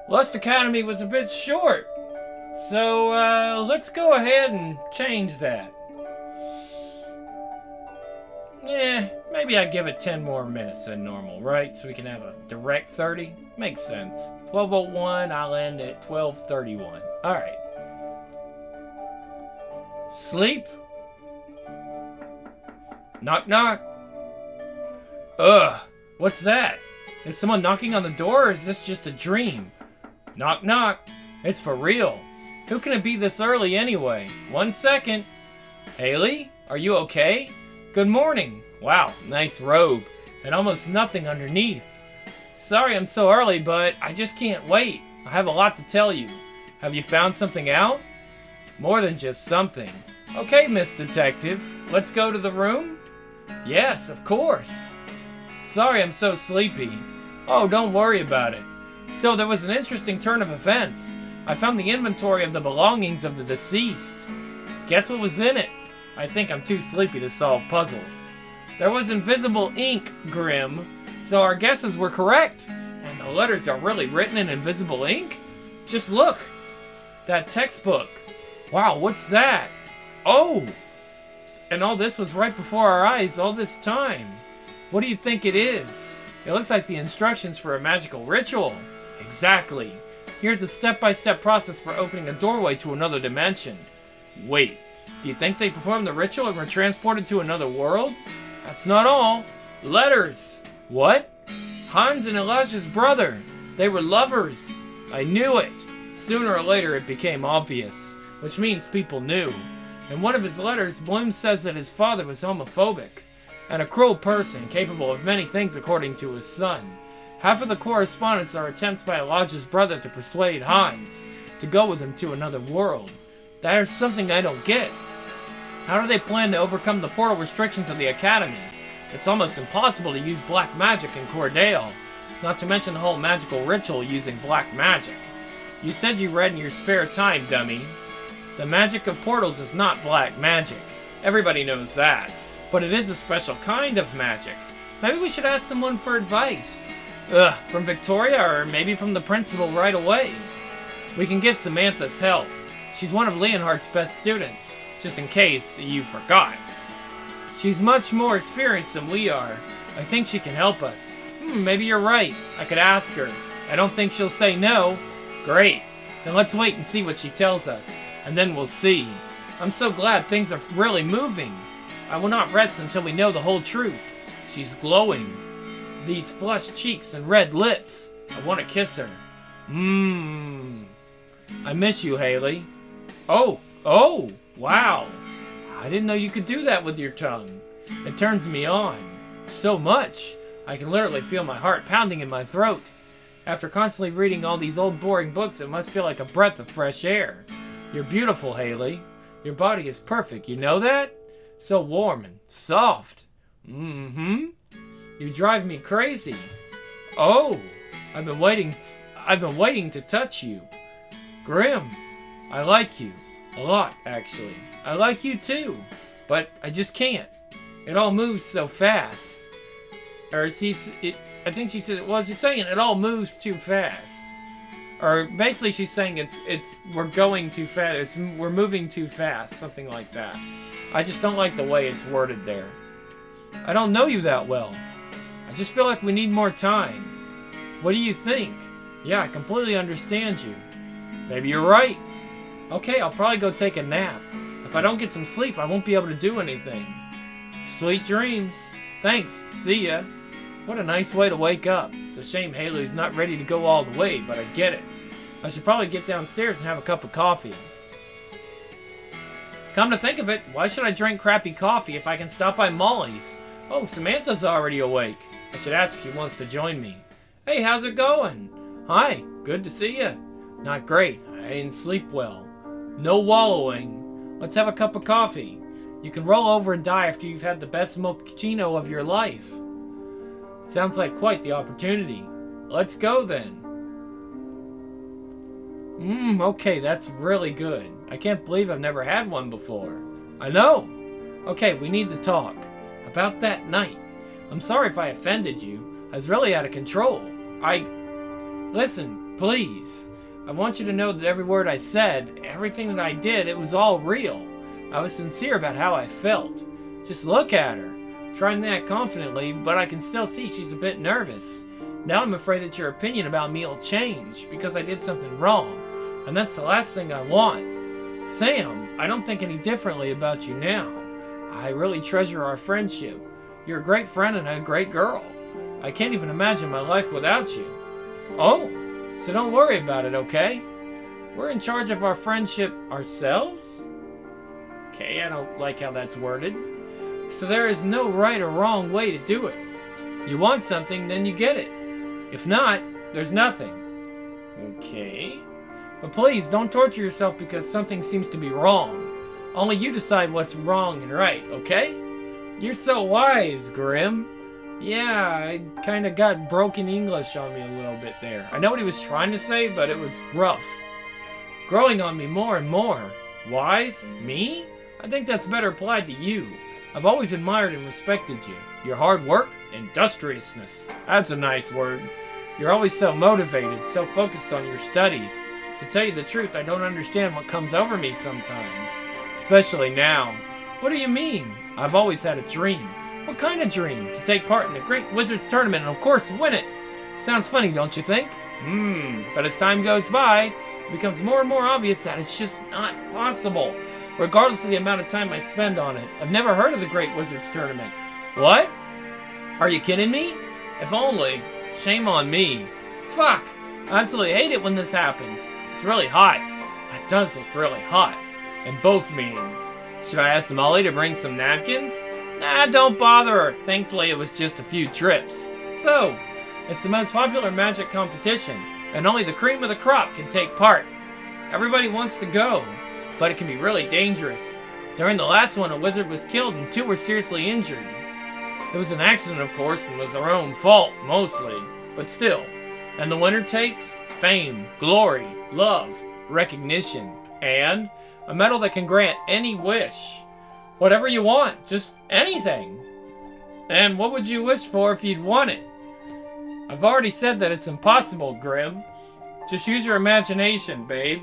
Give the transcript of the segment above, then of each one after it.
Lust Academy was a bit short. So, let's go ahead and change that. Maybe I give it 10 more minutes than normal, right? So we can have a direct 30? Makes sense. 12:01, I'll end at 12:31. Alright. Sleep? Knock knock. Ugh, what's that? Is someone knocking on the door, or is this just a dream? Knock knock. It's for real. Who can it be this early anyway? 1 second. Haley, are you okay? Good morning. Wow, nice robe. And almost nothing underneath. Sorry I'm so early, but I just can't wait. I have a lot to tell you. Have you found something out? More than just something. Okay, Miss Detective. Let's go to the room? Yes, of course. Sorry I'm so sleepy. Oh, don't worry about it. So there was an interesting turn of events. I found the inventory of the belongings of the deceased. Guess what was in it? I think I'm too sleepy to solve puzzles. There was invisible ink, Grim, so our guesses were correct. And the letters are really written in invisible ink? Just look. That textbook. Wow, what's that? Oh! And all this was right before our eyes all this time. What do you think it is? It looks like the instructions for a magical ritual. Exactly. Here's the step-by-step process for opening a doorway to another dimension. Wait, do you think they performed the ritual and were transported to another world? That's not all. Letters. What? Hans and Elijah's brother. They were lovers. I knew it. Sooner or later it became obvious, which means people knew. In one of his letters, Bloom says that his father was homophobic and a cruel person capable of many things according to his son. Half of the correspondence are attempts by Elijah's brother to persuade Hans to go with him to another world. There's something I don't get. How do they plan to overcome the portal restrictions of the Academy? It's almost impossible to use black magic in Cordale, not to mention the whole magical ritual using black magic. You said you read in your spare time, dummy. The magic of portals is not black magic. Everybody knows that. But it is a special kind of magic. Maybe we should ask someone for advice. From Victoria or maybe from the principal right away. We can get Samantha's help. She's one of Leonhardt's best students, just in case you forgot. She's much more experienced than we are. I think she can help us. Maybe you're right. I could ask her. I don't think she'll say no. Great. Then let's wait and see what she tells us. And then we'll see. I'm so glad things are really moving. I will not rest until we know the whole truth. She's glowing. These flushed cheeks and red lips. I want to kiss her. I miss you, Haley. Oh, wow. I didn't know you could do that with your tongue. It turns me on. So much. I can literally feel my heart pounding in my throat. After constantly reading all these old boring books, it must feel like a breath of fresh air. You're beautiful, Haley. Your body is perfect, you know that? So warm and soft. You drive me crazy. Oh, I've been waiting to touch you. Grim, I like you. A lot, actually. I like you too. But I just can't. It all moves so fast. I think she said, well, she's saying it all moves too fast. Or basically she's saying we're going too fast. We're moving too fast, something like that. I just don't like the way it's worded there. I don't know you that well. I just feel like we need more time. What do you think? Yeah, I completely understand you. Maybe you're right. Okay, I'll probably go take a nap. If I don't get some sleep, I won't be able to do anything. Sweet dreams. Thanks. See ya. What a nice way to wake up. It's a shame Haley's not ready to go all the way, but I get it. I should probably get downstairs and have a cup of coffee. Come to think of it, why should I drink crappy coffee if I can stop by Molly's? Oh, Samantha's already awake. I should ask if she wants to join me. Hey, how's it going? Hi, good to see you. Not great. I didn't sleep well. No wallowing. Let's have a cup of coffee. You can roll over and die after you've had the best mochaccino of your life. Sounds like quite the opportunity. Let's go then. Okay, that's really good. I can't believe I've never had one before. I know. Okay, we need to talk. About that night. I'm sorry if I offended you. I was really out of control. Listen, please. I want you to know that every word I said, everything that I did, it was all real. I was sincere about how I felt. Just look at her. Trying to act confidently, but I can still see she's a bit nervous. Now I'm afraid that your opinion about me will change because I did something wrong. And that's the last thing I want. Sam, I don't think any differently about you now. I really treasure our friendship. You're a great friend and a great girl. I can't even imagine my life without you. Oh, so don't worry about it, okay? We're in charge of our friendship ourselves? Okay, I don't like how that's worded. So there is no right or wrong way to do it. You want something, then you get it. If not, there's nothing. Okay. But please, don't torture yourself because something seems to be wrong. Only you decide what's wrong and right, okay? You're so wise, Grim. Yeah, I kinda got broken English on me a little bit there. I know what he was trying to say, but it was rough. Growing on me more and more. Wise? Me? I think that's better applied to you. I've always admired and respected you. Your hard work, industriousness. That's a nice word. You're always so motivated, so focused on your studies. To tell you the truth, I don't understand what comes over me sometimes. Especially now. What do you mean? I've always had a dream. What kind of dream? To take part in the Great Wizards Tournament and of course win it. Sounds funny, don't you think? But as time goes by, it becomes more and more obvious that it's just not possible. Regardless of the amount of time I spend on it. I've never heard of the Great Wizards Tournament. What? Are you kidding me? If only. Shame on me. Fuck! I absolutely hate it when this happens. It's really hot. That does look really hot. In both meanings. Should I ask Molly to bring some napkins? Nah, don't bother her. Thankfully, it was just a few trips. So, it's the most popular magic competition, and only the cream of the crop can take part. Everybody wants to go, but it can be really dangerous. During the last one, a wizard was killed and 2 were seriously injured. It was an accident, of course, and was their own fault, mostly. But still. And the winner takes fame, glory, love, recognition, and a medal that can grant any wish. Whatever you want, just anything. And what would you wish for if you'd won it? I've already said that it's impossible, Grim. Just use your imagination, babe.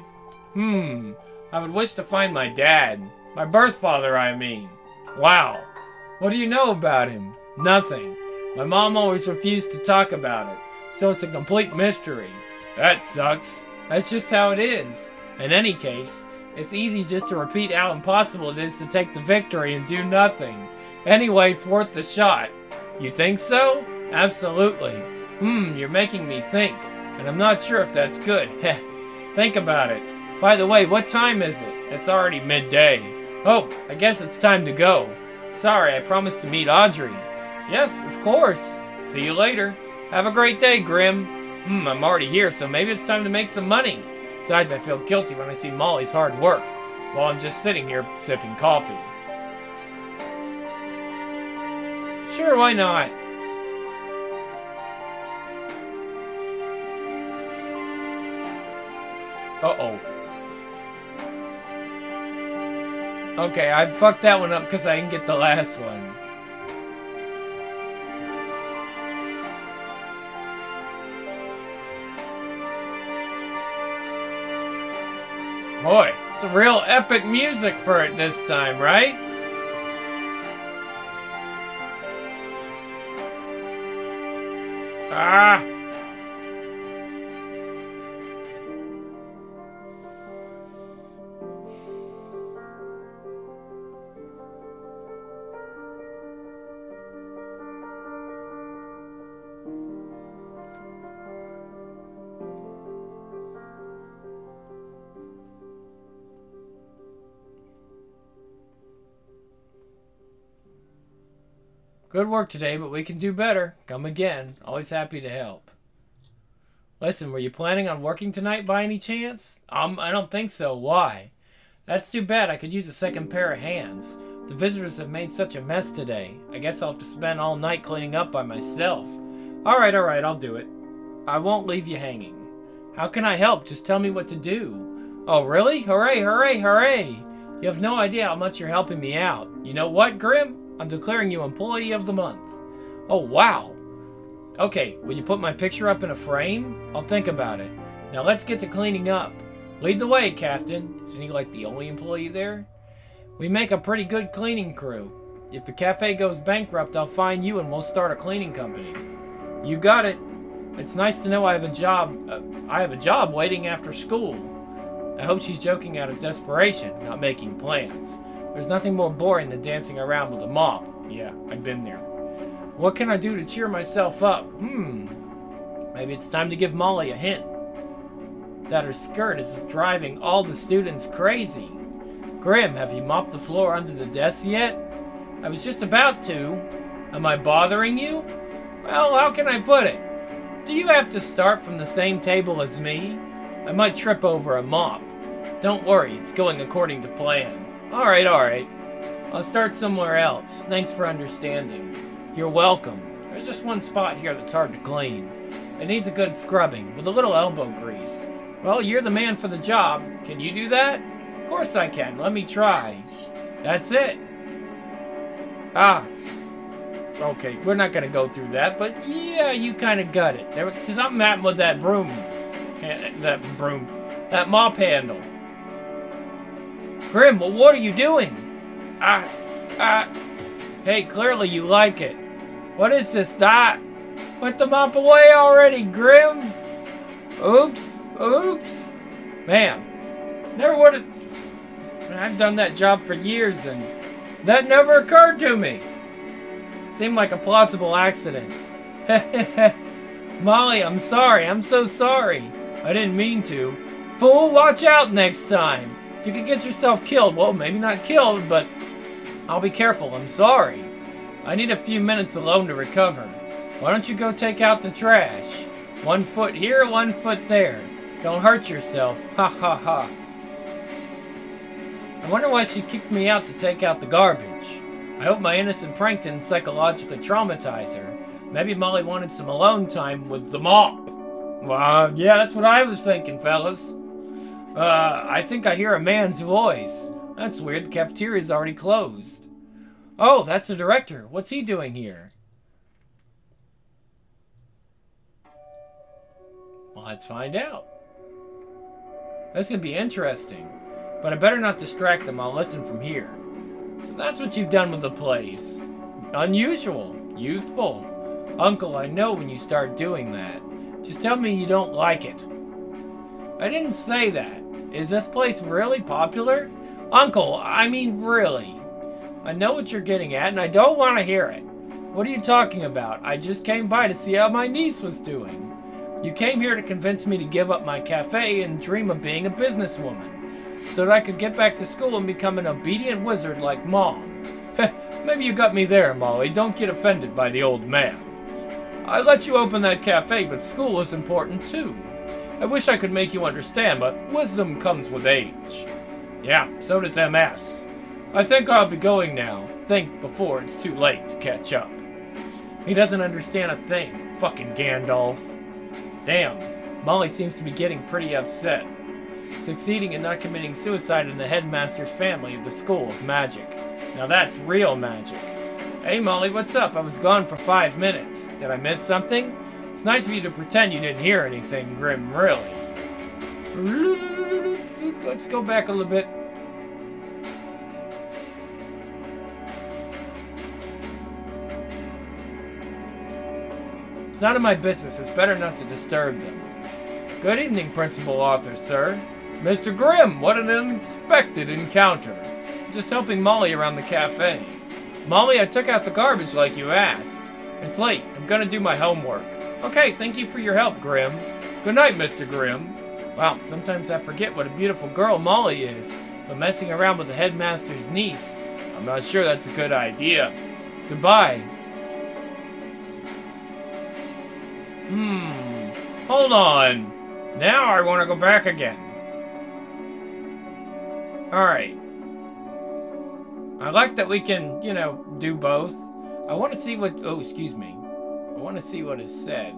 I would wish to find my dad. My birth father, I mean. Wow. What do you know about him? Nothing. My mom always refused to talk about it, so it's a complete mystery. That sucks. That's just how it is. In any case, it's easy just to repeat how impossible it is to take the victory and do nothing. Anyway, it's worth the shot. You think so? Absolutely. You're making me think, and I'm not sure if that's good. Heh. Think about it. By the way, what time is it? It's already midday. Oh, I guess it's time to go. Sorry, I promised to meet Audrey. Yes, of course. See you later. Have a great day, Grim. I'm already here, so maybe it's time to make some money. Besides, I feel guilty when I see Molly's hard work, while I'm just sitting here sipping coffee. Sure, why not? Uh-oh. Okay, I fucked that one up because I didn't get the last one. Boy, it's a real epic music for it this time, right? Ah! Good work today, but we can do better. Come again. Always happy to help. Listen, were you planning on working tonight by any chance? I don't think so. Why? That's too bad. I could use a second pair of hands. The visitors have made such a mess today. I guess I'll have to spend all night cleaning up by myself. Alright, I'll do it. I won't leave you hanging. How can I help? Just tell me what to do. Oh, really? Hooray, hooray, hooray! You have no idea how much you're helping me out. You know what, Grim? I'm declaring you Employee of the Month. Oh, wow. Okay, will you put my picture up in a frame? I'll think about it. Now let's get to cleaning up. Lead the way, Captain. Isn't he like the only employee there? We make a pretty good cleaning crew. If the cafe goes bankrupt, I'll find you and we'll start a cleaning company. You got it. It's nice to know I have a job waiting after school. I hope she's joking out of desperation, not making plans. There's nothing more boring than dancing around with a mop. Yeah, I've been there. What can I do to cheer myself up? Maybe it's time to give Molly a hint. That her skirt is driving all the students crazy. Grim, have you mopped the floor under the desk yet? I was just about to. Am I bothering you? Well, how can I put it? Do you have to start from the same table as me? I might trip over a mop. Don't worry, it's going according to plan. Alright. I'll start somewhere else. Thanks for understanding. You're welcome. There's just one spot here that's hard to clean. It needs a good scrubbing, with a little elbow grease. Well, you're the man for the job. Can you do that? Of course I can. Let me try. That's it. Okay, we're not going to go through that, but yeah, you kind of got it. There was something happened with that that mop handle. Grim, well, what are you doing? Hey, clearly you like it. What is this? Put the mop away already, Grim. Oops. Man, never would have. I've done that job for years and that never occurred to me. Seemed like a plausible accident. Molly, I'm sorry. I'm so sorry. I didn't mean to. Fool, watch out next time. You could get yourself killed. Well, maybe not killed, but I'll be careful. I'm sorry. I need a few minutes alone to recover. Why don't you go take out the trash? 1 foot here, 1 foot there. Don't hurt yourself. Ha ha ha. I wonder why she kicked me out to take out the garbage. I hope my innocent prank didn't psychologically traumatize her. Maybe Molly wanted some alone time with the mop. Well, yeah, that's what I was thinking, fellas. I think I hear a man's voice. That's weird, the cafeteria's already closed. Oh, that's the director. What's he doing here? Well, let's find out. This could be interesting. But I better not distract them. I'll listen from here. So that's what you've done with the place. Unusual. Youthful. Uncle, I know when you start doing that. Just tell me you don't like it. I didn't say that. Is this place really popular? Uncle, I mean really. I know what you're getting at, and I don't want to hear it. What are you talking about? I just came by to see how my niece was doing. You came here to convince me to give up my cafe and dream of being a businesswoman, so that I could get back to school and become an obedient wizard like Mom. Maybe you got me there, Molly. Don't get offended by the old man. I let you open that cafe, but school is important too. I wish I could make you understand, but wisdom comes with age. Yeah, so does MS. I think I'll be going now. Think before it's too late to catch up. He doesn't understand a thing. Fucking Gandalf. Damn, Molly seems to be getting pretty upset. Succeeding in not committing suicide in the headmaster's family of the School of Magic. Now that's real magic. Hey Molly, what's up? I was gone for 5 minutes. Did I miss something? It's nice of you to pretend you didn't hear anything, Grim, really. Let's go back a little bit. It's none of my business. It's better not to disturb them. Good evening, Principal Arthur, sir. Mr. Grimm, what an unexpected encounter. I'm just helping Molly around the cafe. Molly, I took out the garbage like you asked. It's late. I'm gonna do my homework. Okay, thank you for your help, Grimm. Good night, Mr. Grimm. Wow, sometimes I forget what a beautiful girl Molly is, but messing around with the headmaster's niece, I'm not sure that's a good idea. Goodbye. Hold on. Now I want to go back again. Alright. I like that we can, do both. I want to see what... Oh, excuse me. I want to see what is said.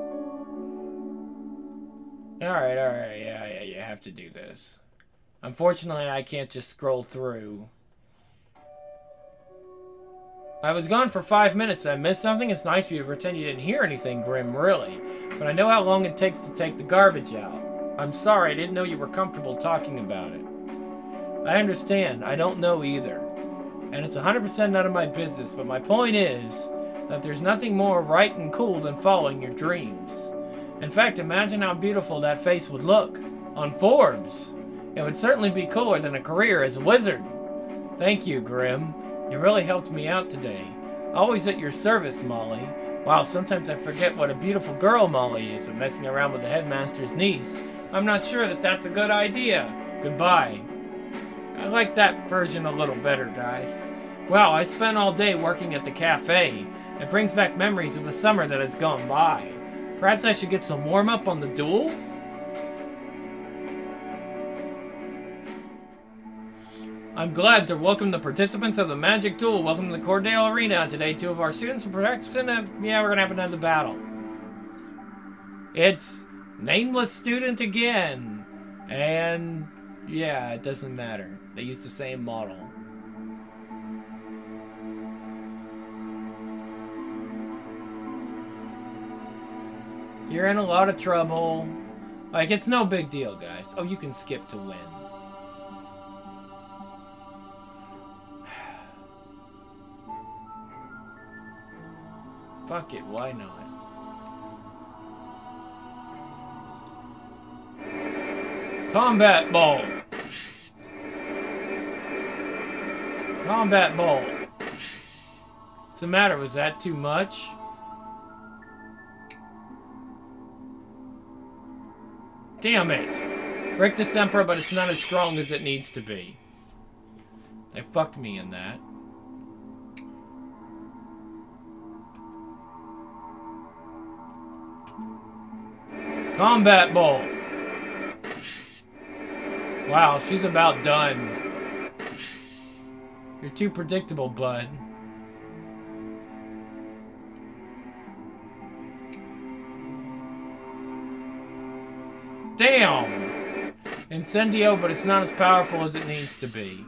Alright. Yeah, you have to do this. Unfortunately, I can't just scroll through. I was gone for 5 minutes. Did I miss something? It's nice of you to pretend you didn't hear anything, Grim, really. But I know how long it takes to take the garbage out. I'm sorry, I didn't know you were comfortable talking about it. I understand. I don't know either. And it's 100% none of my business, but my point is that there's nothing more right and cool than following your dreams. In fact, imagine how beautiful that face would look on Forbes. It would certainly be cooler than a career as a wizard. Thank you, Grim. You really helped me out today. Always at your service, Molly. Wow, sometimes I forget what a beautiful girl Molly is when messing around with the headmaster's niece. I'm not sure that that's a good idea. Goodbye. I like that version a little better, guys. Wow, I spent all day working at the cafe. It brings back memories of the summer that has gone by. Perhaps I should get some warm-up on the duel? I'm glad to welcome the participants of the Magic Duel. Welcome to the Cordell Arena. Today, 2 of our students are practicing yeah, we're gonna have another battle. It's Nameless Student again. And yeah, it doesn't matter. They use the same model. You're in a lot of trouble. Like, it's no big deal, guys. Oh, you can skip to win. Fuck it, why not? Combat Ball! Combat Ball! What's the matter? Was that too much? Damn it! Rictus Emperor, but it's not as strong as it needs to be. They fucked me in that. Combat Ball! Wow, she's about done. You're too predictable, bud. Damn! Incendio, but it's not as powerful as it needs to be.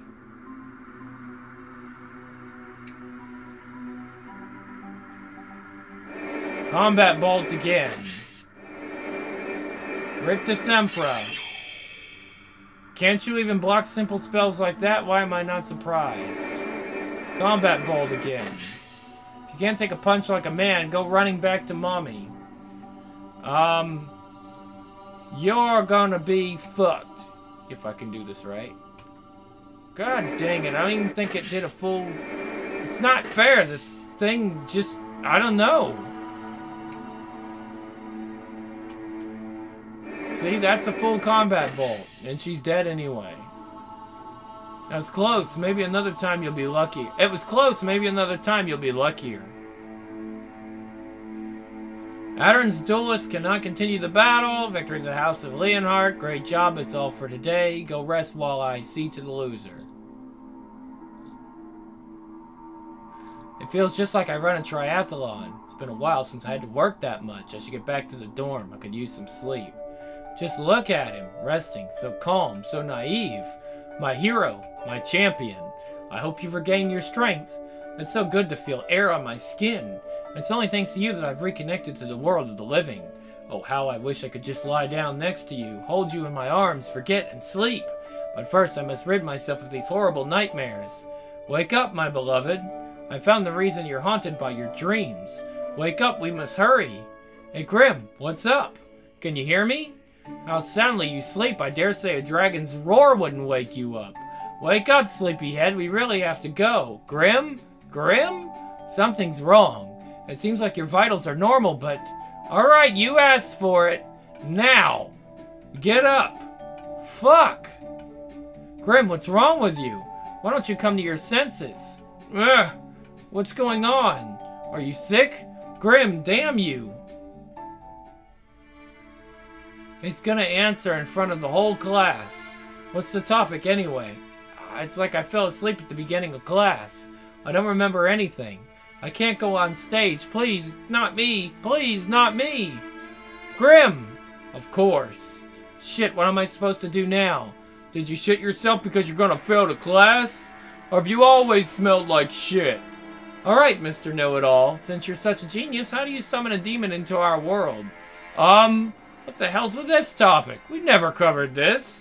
Combat Bolt again. Rictus Emperor. Can't you even block simple spells like that? Why am I not surprised? Combat Bolt again. If you can't take a punch like a man, go running back to mommy. You're gonna be fucked. If I can do this right. God dang it, I don't even think it did a full... It's not fair, this thing just... I don't know. See, that's a full combat bolt. And she's dead anyway. That's close. Maybe another time you'll be lucky. It was close. Maybe another time you'll be luckier. Adern's duelists cannot continue the battle. Victory to the House of Leonhardt. Great job. That's all for today. Go rest while I see to the loser. It feels just like I run a triathlon. It's been a while since I had to work that much. I should get back to the dorm. I could use some sleep. Just look at him, resting, so calm, so naive. My hero, my champion. I hope you've regained your strength. It's so good to feel air on my skin. It's only thanks to you that I've reconnected to the world of the living. Oh, how I wish I could just lie down next to you, hold you in my arms, forget, and sleep. But first I must rid myself of these horrible nightmares. Wake up, my beloved. I found the reason you're haunted by your dreams. Wake up, we must hurry. Hey, Grim, what's up? Can you hear me? How soundly you sleep. I dare say a dragon's roar wouldn't wake you up. Wake up, sleepyhead. We really have to go. Grim? Grim? Something's wrong. It seems like your vitals are normal, but... Alright, you asked for it. Now. Get up. Fuck. Grim, what's wrong with you? Why don't you come to your senses? Ugh. What's going on? Are you sick? Grim, damn you. He's gonna answer in front of the whole class. What's the topic anyway? It's like I fell asleep at the beginning of class. I don't remember anything. I can't go on stage. Please, not me. Please, not me. Grim! Of course. Shit, what am I supposed to do now? Did you shit yourself because you're gonna fail the class? Or have you always smelled like shit? Alright, Mr. Know-It-All, since you're such a genius, how do you summon a demon into our world? What the hell's with this topic? We've never covered this.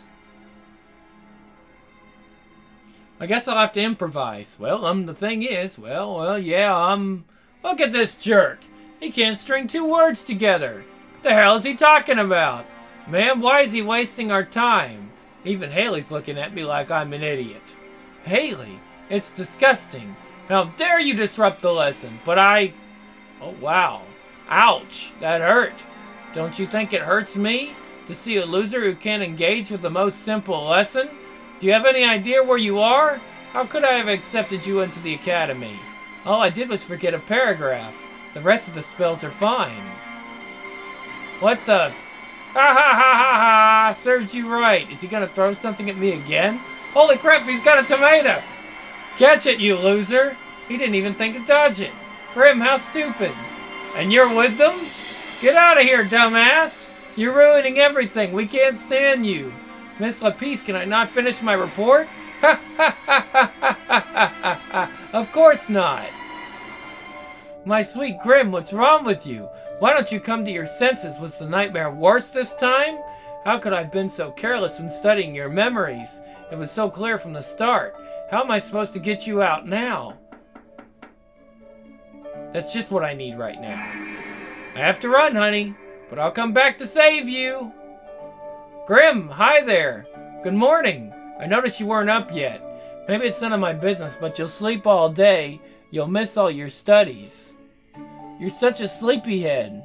I guess I'll have to improvise. Well, the thing is, yeah, look at this jerk. He can't string two words together. What the hell is he talking about? Man, why is he wasting our time? Even Haley's looking at me like I'm an idiot. Haley, it's disgusting. How dare you disrupt the lesson? But oh wow. Ouch, that hurt. Don't you think it hurts me to see a loser who can't engage with the most simple lesson? Do you have any idea where you are? How could I have accepted you into the academy? All I did was forget a paragraph. The rest of the spells are fine. What the? Ha ha ha ha ha! Serves you right. Is he gonna throw something at me again? Holy crap, he's got a tomato! Catch it, you loser! He didn't even think to dodge it. Grim, how stupid. And you're with them? Get out of here, dumbass! You're ruining everything. We can't stand you. Miss Lapice, can I not finish my report? Ha ha ha ha ha ha ha ha! Of course not! My sweet Grim, what's wrong with you? Why don't you come to your senses? Was the nightmare worse this time? How could I have been so careless when studying your memories? It was so clear from the start. How am I supposed to get you out now? That's just what I need right now. I have to run, honey, but I'll come back to save you. Grim, hi there. Good morning. I noticed you weren't up yet. Maybe it's none of my business, but you'll sleep all day. You'll miss all your studies. You're such a sleepyhead.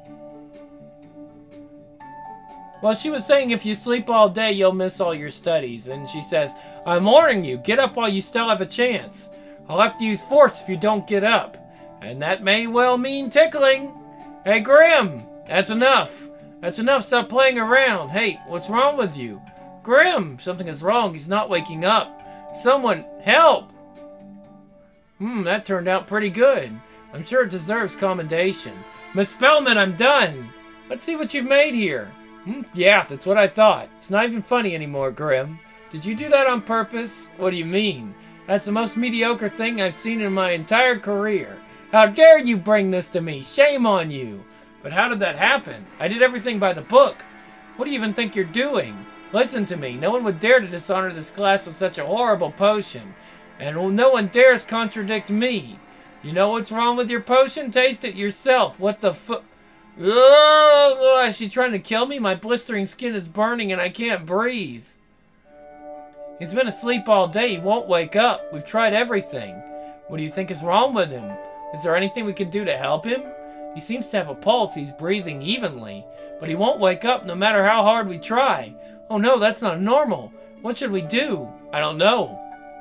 Well, she was saying if you sleep all day, you'll miss all your studies. And she says, I'm warning you, get up while you still have a chance. I'll have to use force if you don't get up. And that may well mean tickling. Hey, Grim, that's enough. That's enough, stop playing around. Hey, what's wrong with you? Grim, something is wrong, he's not waking up. Someone, help! That turned out pretty good. I'm sure it deserves commendation. Miss Spellman, I'm done. Let's see what you've made here. Yeah, that's what I thought. It's not even funny anymore, Grim. Did you do that on purpose? What do you mean? That's the most mediocre thing I've seen in my entire career. How dare you bring this to me? Shame on you. But how did that happen? I did everything by the book. What do you even think you're doing? Listen to me. No one would dare to dishonor this class with such a horrible potion. And no one dares contradict me. You know what's wrong with your potion? Taste it yourself. What the fu- Oh, is she trying to kill me? My blistering skin is burning and I can't breathe. He's been asleep all day. He won't wake up. We've tried everything. What do you think is wrong with him? Is there anything we can do to help him? He seems to have a pulse. He's breathing evenly. But he won't wake up no matter how hard we try. Oh no, that's not normal. What should we do? I don't know.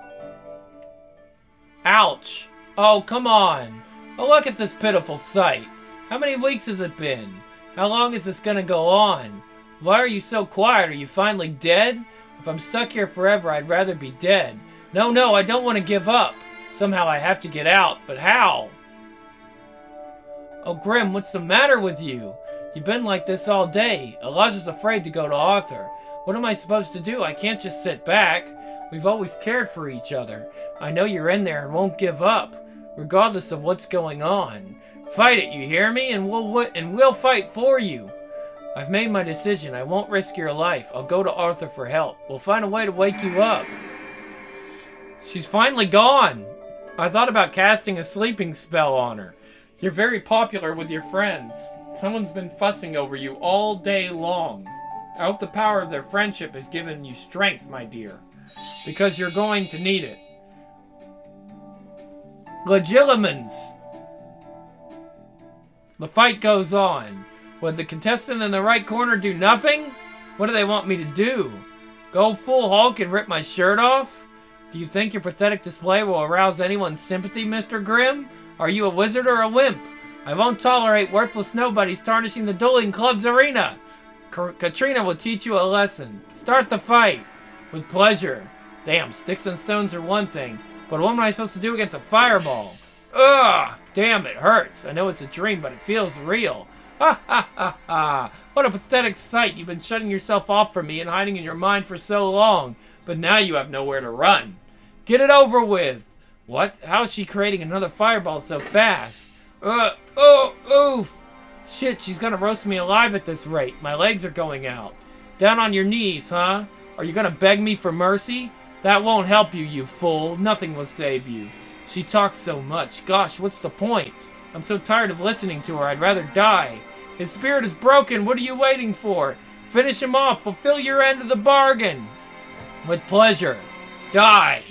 Ouch. Oh, come on. Oh, look at this pitiful sight. How many weeks has it been? How long is this gonna go on? Why are you so quiet? Are you finally dead? If I'm stuck here forever, I'd rather be dead. No, I don't want to give up. Somehow I have to get out, but how? Oh, Grim, what's the matter with you? You've been like this all day. Elijah's afraid to go to Arthur. What am I supposed to do? I can't just sit back. We've always cared for each other. I know you're in there and won't give up, regardless of what's going on. Fight it, you hear me? And we'll fight for you. I've made my decision. I won't risk your life. I'll go to Arthur for help. We'll find a way to wake you up. She's finally gone. I thought about casting a sleeping spell on her. You're very popular with your friends. Someone's been fussing over you all day long. I hope the power of their friendship has given you strength, my dear, because you're going to need it. Legilimens. The fight goes on. Would the contestant in the right corner do nothing? What do they want me to do? Go full Hulk and rip my shirt off? Do you think your pathetic display will arouse anyone's sympathy, Mr. Grimm? Are you a wizard or a wimp? I won't tolerate worthless nobodies tarnishing the Dueling Club's arena. Katrina will teach you a lesson. Start the fight. With pleasure. Damn, sticks and stones are one thing, but what am I supposed to do against a fireball? Ugh! Damn, it hurts. I know it's a dream, but it feels real. Ha ha ha ha! What a pathetic sight. You've been shutting yourself off from me and hiding in your mind for so long, but now you have nowhere to run. Get it over with. What? How is she creating another fireball so fast? Oof! Shit, she's gonna roast me alive at this rate. My legs are going out. Down on your knees, huh? Are you gonna beg me for mercy? That won't help you, you fool. Nothing will save you. She talks so much. Gosh, what's the point? I'm so tired of listening to her. I'd rather die. His spirit is broken. What are you waiting for? Finish him off. Fulfill your end of the bargain. With pleasure. Die.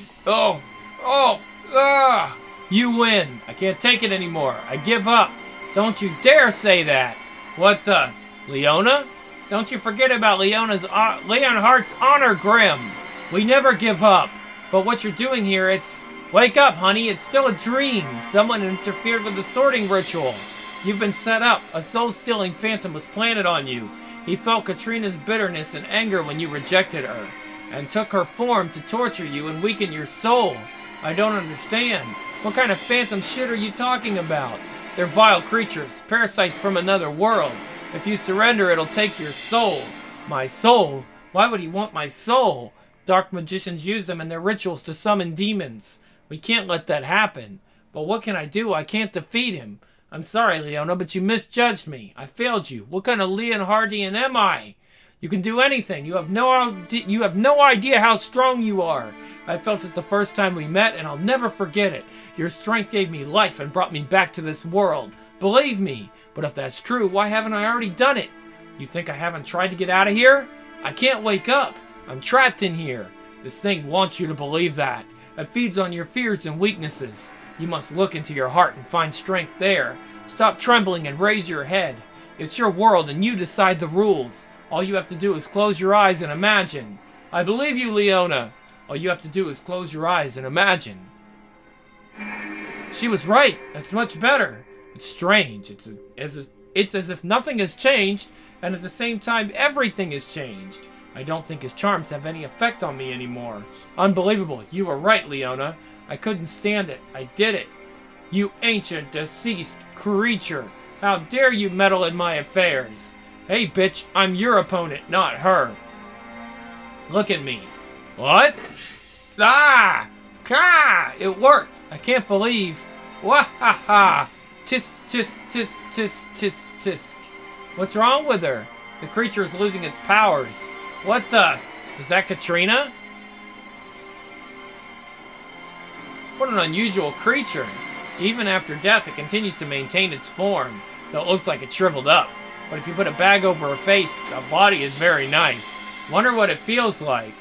You win. I can't take it anymore. I give up. Don't you dare say that. What the? Leona? Don't you forget about Leonhart's honor, Grim. We never give up. But what you're doing here, it's... Wake up, honey. It's still a dream. Someone interfered with the sorting ritual. You've been set up. A soul-stealing phantom was planted on you. He felt Katrina's bitterness and anger when you rejected her, and took her form to torture you and weaken your soul. I don't understand. What kind of phantom shit are you talking about? They're vile creatures, parasites from another world. If you surrender, it'll take your soul. My soul? Why would he want my soul? Dark magicians use them in their rituals to summon demons. We can't let that happen. But what can I do? I can't defeat him. I'm sorry, Leona, but you misjudged me. I failed you. What kind of Leonhardian am I? You can do anything. You have no idea how strong you are. I felt it the first time we met, and I'll never forget it. Your strength gave me life and brought me back to this world. Believe me. But if that's true, why haven't I already done it? You think I haven't tried to get out of here? I can't wake up. I'm trapped in here. This thing wants you to believe that. It feeds on your fears and weaknesses. You must look into your heart and find strength there. Stop trembling and raise your head. It's your world and you decide the rules. All you have to do is close your eyes and imagine. I believe you, Leona. All you have to do is close your eyes and imagine. She was right. That's much better. It's strange. It's as if nothing has changed, and at the same time, everything has changed. I don't think his charms have any effect on me anymore. Unbelievable. You were right, Leona. I couldn't stand it. I did it. You ancient, deceased creature. How dare you meddle in my affairs? Hey, bitch, I'm your opponent, not her. Look at me. What? Ah! Ka! It worked. I can't believe. Wah-ha-ha! Tisk, tisk, tisk, tisk, tisk, tisk. What's wrong with her? The creature is losing its powers. What the? Is that Katrina? What an unusual creature. Even after death, it continues to maintain its form, though it looks like it's shriveled up. But if you put a bag over her face, the body is very nice. Wonder what it feels like.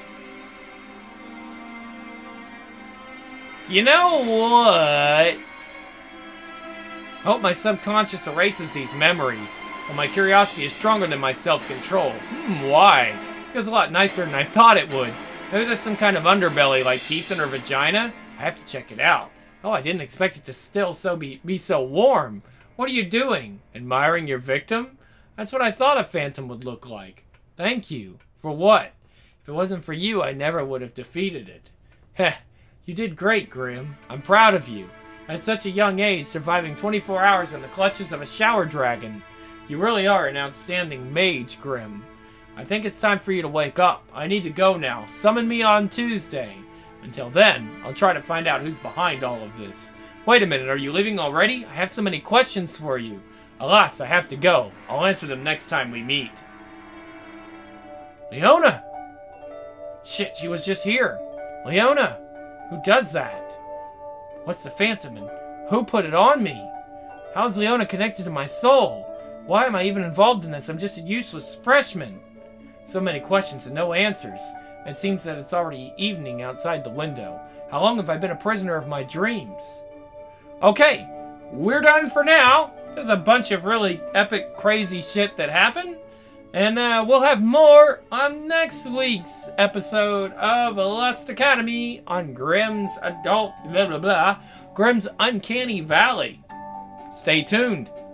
You know what? I hope my subconscious erases these memories. But my curiosity is stronger than my self-control. Why? Feels a lot nicer than I thought it would. Maybe there's some kind of underbelly, like teeth in her vagina? I have to check it out. Oh, I didn't expect it to still be so warm. What are you doing? Admiring your victim? That's what I thought a phantom would look like. Thank you. For what? If it wasn't for you, I never would have defeated it. Heh. You did great, Grim. I'm proud of you. At such a young age, surviving 24 hours in the clutches of a shower dragon. You really are an outstanding mage, Grim. I think it's time for you to wake up. I need to go now. Summon me on Tuesday. Until then, I'll try to find out who's behind all of this. Wait a minute, are you leaving already? I have so many questions for you. Alas, I have to go. I'll answer them next time we meet. Leona! Shit, she was just here. Leona! Who does that? What's the phantom and who put it on me? How's Leona connected to my soul? Why am I even involved in this? I'm just a useless freshman. So many questions and no answers. It seems that it's already evening outside the window. How long have I been a prisoner of my dreams? Okay, we're done for now. There's a bunch of really epic, crazy shit that happened. And we'll have more on next week's episode of Lust Academy on Grimm's Uncanny Valley. Stay tuned.